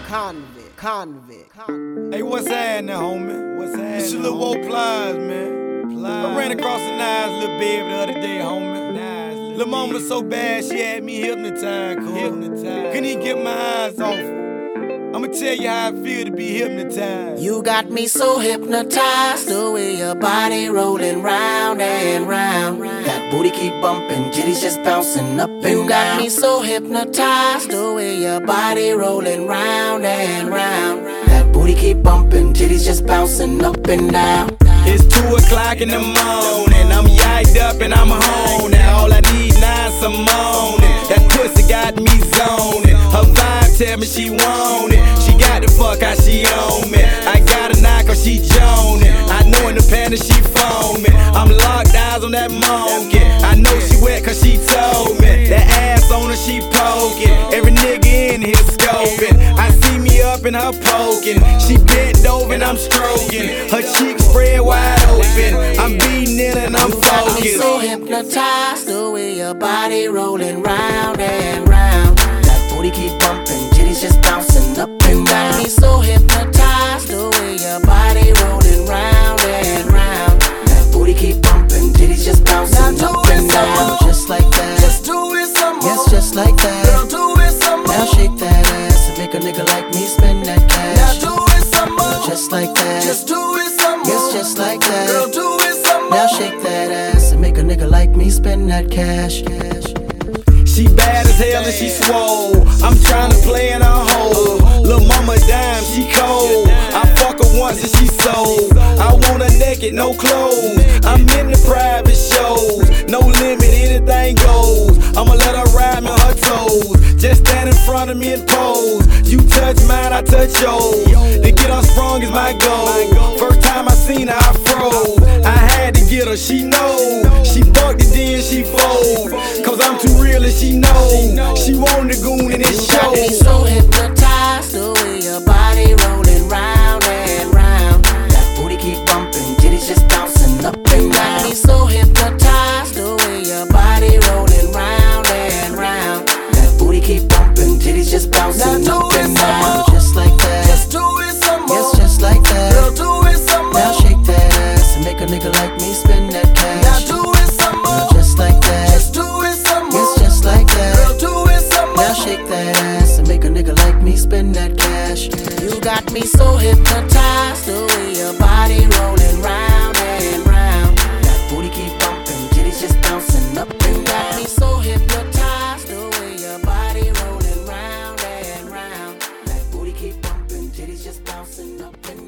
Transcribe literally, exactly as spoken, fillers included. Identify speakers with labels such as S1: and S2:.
S1: convict, convict, convict.
S2: Hey, what's happening, homie? What's happening? It's your Lil Woe Plies, man. Plies. I ran across a nice little baby the other day, homie. Nice little Lil' mama was so bad, she had me hypnotized, cool. Hypnotized. Couldn't even get my eyes off her. I'ma tell you how I feel to be hypnotized.
S1: You got me so hypnotized, the way your body rolling round and round. That booty keep bumping, titties just bouncing up and down. You got me so hypnotized, the way your body rolling round and round. That booty keep bumping, titties just bouncing up and down.
S2: It's two o'clock in the morning, I'm yiked up and I'm home. Now all I need now is some moaning. That pussy got me zoning. Her vibe tell me she want it. She got the fuck how she on me. I got a knock or she joning. I know in the panties she foaming. I'm locked eyes on that monkey. I know she wet cause she told me. That ass on her she poking. Every nigga in here scoping. I see me up in her poking. She bent over and I'm stroking. Her cheeks spread wide open. I'm beating it and I'm focused.
S1: I'm so hypnotized, the way your body rolling round and round. That booty keep bumping, titties just bouncing up and down. Me so hypnotized, the way your body rolling round and round. That booty keep bumping, titties just bouncing up and down. Just like that,
S3: just do it some more.
S1: Yes, just like that.
S3: Girl, do it some more.
S1: Now shake that ass and make a nigga like me spend that cash.
S3: Now do it some more.
S1: Just like that,
S3: just do it some more.
S1: yes, just like that.
S3: Girl, do it some more.
S1: Now shake that ass and make a nigga like me spend that cash. cash.
S2: She bad as hell and she swole. I'm tryna play in her hole. Lil' mama dime, she cold. I fuck her once and she sold. I want her naked, no clothes. I'm in the private shows. No limit, anything goes. I'ma let her ride me on her toes. Just stand in front of me and pose. You touch mine, I touch yours. To get her sprung is my goal. First time I seen her, I froze. I had to get her, she know. She fucked it, then she fold. Cause I'm too real and she know. She wanted the goon and it
S1: You got me
S2: shows.
S1: so hypnotized, the way your body rolling round and round. That booty keep bumping, titties just bouncing up and down. You got me so hypnotized, the way your body rolling round and round. That booty keep bumping, titties just bouncing
S3: Now
S1: up
S3: do it
S1: and
S3: some
S1: down.
S3: more.
S1: Just like that,
S3: Just do it some more.
S1: yes, just like that.
S3: Girl, do it some more.
S1: Now shake that ass and make a nigga like me spend that
S3: Now
S1: cash.
S3: do it some more.
S1: Just like that,
S3: Just do it some more.
S1: yes, just like that.
S3: Girl, do it some more.
S1: Now shake that ass and make a nigga like me spend that cash. You got me so hypnotized, the way your body rolling round and round. That booty keep bumping, titties just bouncing up and down. You got me so hypnotized, the way your body rolling round and round. That booty keep bumping, titties just bouncing up and down.